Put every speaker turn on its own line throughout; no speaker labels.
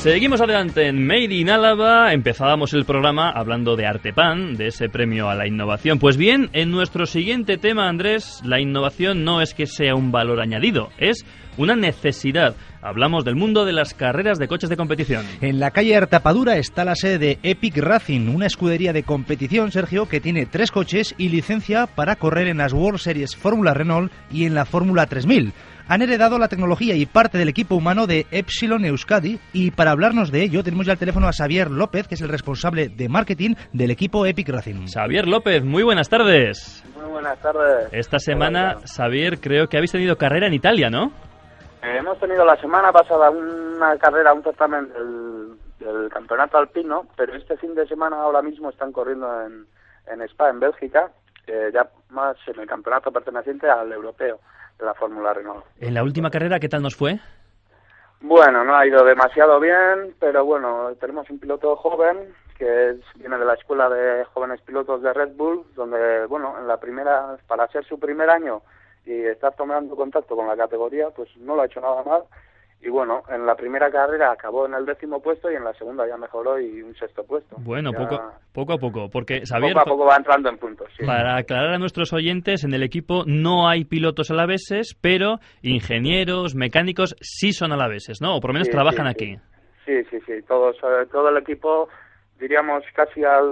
Seguimos adelante en Made in Álava. Empezábamos el programa hablando de Artepan, de ese premio a la innovación. Pues bien, en nuestro siguiente tema, Andrés, la innovación no es que sea un valor añadido, es una necesidad. Hablamos del mundo de las carreras de coches de competición.
En la calle Artapadura está la sede de Epic Racing, una escudería de competición, Sergio, que tiene 3 coches y licencia para correr en las World Series Fórmula Renault y en la Fórmula 3000. Han heredado la tecnología y parte del equipo humano de Epsilon Euskadi, y para hablarnos de ello tenemos ya al teléfono a Xavier López, que es el responsable de marketing del equipo Epic Racing.
Xavier López, muy buenas tardes.
Muy buenas tardes.
Esta semana, Xavier, creo que habéis tenido carrera en Italia, ¿no?
Hemos tenido la semana pasada una carrera, un certamen del campeonato alpino, pero este fin de semana ahora mismo están corriendo en Spa, en Bélgica, ya más en el campeonato perteneciente al europeo de la Fórmula Renault.
En la última carrera, ¿qué tal nos fue?
Bueno, no ha ido demasiado bien, pero bueno, tenemos un piloto joven que viene de la escuela de jóvenes pilotos de Red Bull, donde, bueno, en la primera, para ser su primer año y estar tomando contacto con la categoría, pues no lo ha hecho nada mal. Y bueno, en la primera carrera acabó en el 10º puesto y en la segunda ya mejoró y un 6º puesto.
Bueno,
ya...
poco a poco, porque Xavier,
poco a poco va entrando en puntos. Sí.
Para aclarar a nuestros oyentes, en el equipo no hay pilotos alaveses, pero ingenieros, mecánicos sí son alaveses, ¿no? O por lo menos trabajan aquí.
Sí. Todo el equipo, diríamos casi al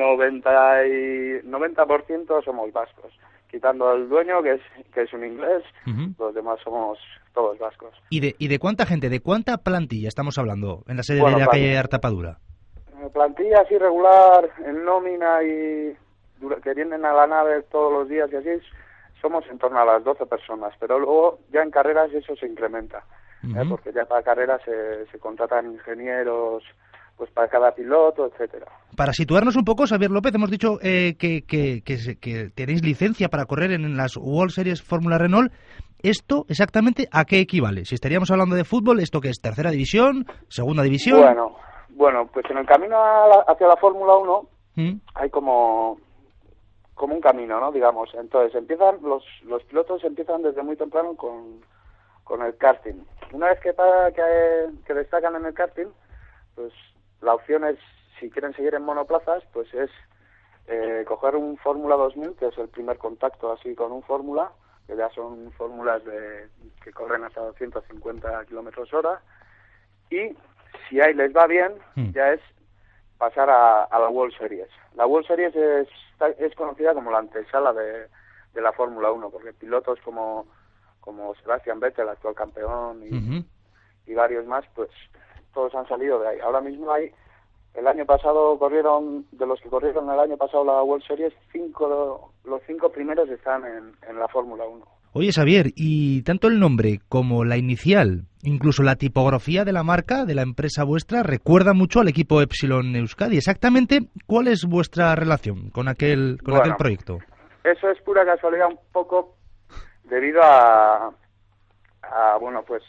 90% somos vascos. Quitando al dueño, que es un inglés, los demás somos todos vascos.
¿Y de cuánta gente, de cuánta plantilla estamos hablando en la sede de la calle Artapadura?
Plantilla así regular, en nómina y que vienen a la nave todos los días y así, somos en torno a las 12 personas, pero luego ya en carreras eso se incrementa, porque ya para carreras se contratan ingenieros, pues para cada piloto, etcétera.
Para situarnos un poco, Xavier López, hemos dicho que tenéis licencia para correr en las World Series Fórmula Renault. ¿Esto exactamente a qué equivale? Si estaríamos hablando de fútbol, ¿esto qué es? ¿Tercera división? ¿Segunda división?
Bueno, pues en el camino hacia la Fórmula 1 hay como un camino, ¿no? Digamos. Entonces empiezan los pilotos empiezan desde muy temprano con el karting. Una vez que destacan en el karting, pues la opción es, si quieren seguir en monoplazas, pues es coger un Fórmula 2000, que es el primer contacto así con un Fórmula, que ya son fórmulas que corren hasta 250 km/h, y si ahí les va bien, ya es pasar a la World Series. La World Series es conocida como la antesala de la Fórmula 1, porque pilotos como Sebastian Vettel, actual campeón, y varios más, pues todos han salido de ahí. Ahora mismo el año pasado de los que corrieron el año pasado la World Series, los 5 primeros están en la Fórmula 1.
Oye, Xavier, y tanto el nombre como la inicial, incluso la tipografía de la marca, de la empresa vuestra, recuerda mucho al equipo Epsilon Euskadi. Exactamente, ¿cuál es vuestra relación con aquel proyecto? Eso
es pura casualidad, un poco debido a bueno, pues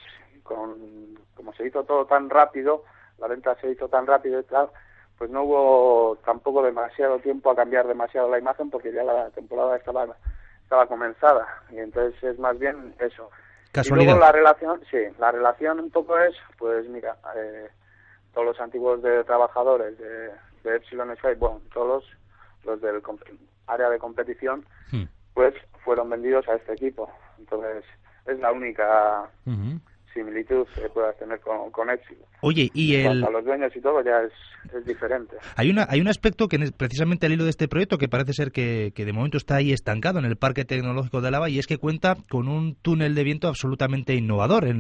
como se hizo todo tan rápido, la venta se hizo tan rápido y tal, pues no hubo tampoco demasiado tiempo a cambiar demasiado la imagen, porque ya la temporada estaba comenzada, y entonces es más bien eso.
Casualidad.
Y luego la relación un poco es, pues mira, todos los antiguos trabajadores de Epsilon Euskadi, bueno, todos los del área de competición, pues fueron vendidos a este equipo. Entonces es la única similitud que puedas tener con Epsilon.
Oye, y
a los dueños y todo ya es diferente.
Hay un aspecto que precisamente al hilo de este proyecto, que parece ser que de momento está ahí estancado en el Parque Tecnológico de Álava, y es que cuenta con un túnel de viento absolutamente innovador al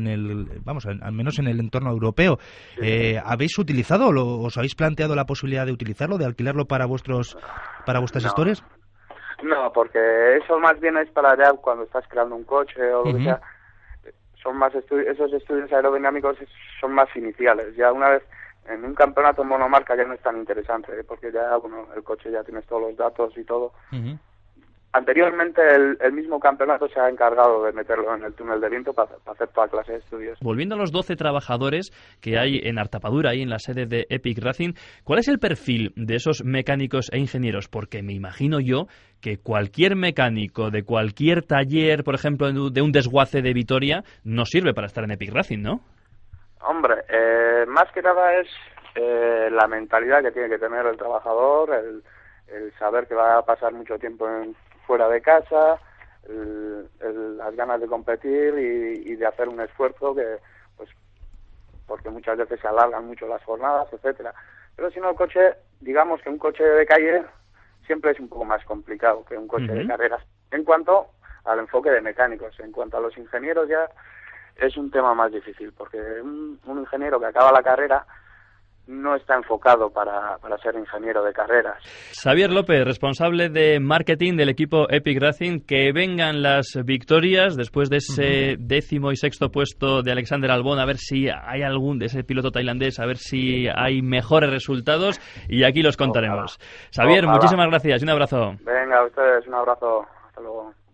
menos en el entorno europeo. Sí. ¿Habéis utilizado os habéis planteado la posibilidad de utilizarlo, de alquilarlo para vuestras historias?
No, porque eso más bien es para ya cuando estás creando un coche o lo que sea. Son más esos estudios aerodinámicos son más iniciales. Ya una vez en un campeonato monomarca ya no es tan interesante, porque ya el coche ya tienes todos los datos y todo. Anteriormente el mismo campeonato se ha encargado de meterlo en el túnel de viento para hacer toda clase de estudios.
Volviendo a los 12 trabajadores que hay en Artapadura, ahí en la sede de Epic Racing, ¿cuál es el perfil de esos mecánicos e ingenieros? Porque me imagino yo que cualquier mecánico de cualquier taller, por ejemplo, de un desguace de Vitoria, no sirve para estar en Epic Racing, ¿no?
Hombre, más que nada es la mentalidad que tiene que tener el trabajador, el saber que va a pasar mucho tiempo fuera de casa, las ganas de competir y de hacer un esfuerzo que, pues, porque muchas veces se alargan mucho las jornadas, etcétera. Pero si no, el coche, digamos que un coche de calle siempre es un poco más complicado que un coche de carreras. En cuanto al enfoque de mecánicos, en cuanto a los ingenieros ya es un tema más difícil, porque un ingeniero que acaba la carrera no está enfocado para ser ingeniero de carreras.
Xavier López, responsable de marketing del equipo Epic Racing, que vengan las victorias después de ese 10º y 6º puesto de Alexander Albon, a ver si hay algún de ese piloto tailandés, a ver si hay mejores resultados, y aquí los contaremos. Xavier, muchísimas gracias y un abrazo.
Venga, a ustedes, un abrazo. Hasta luego.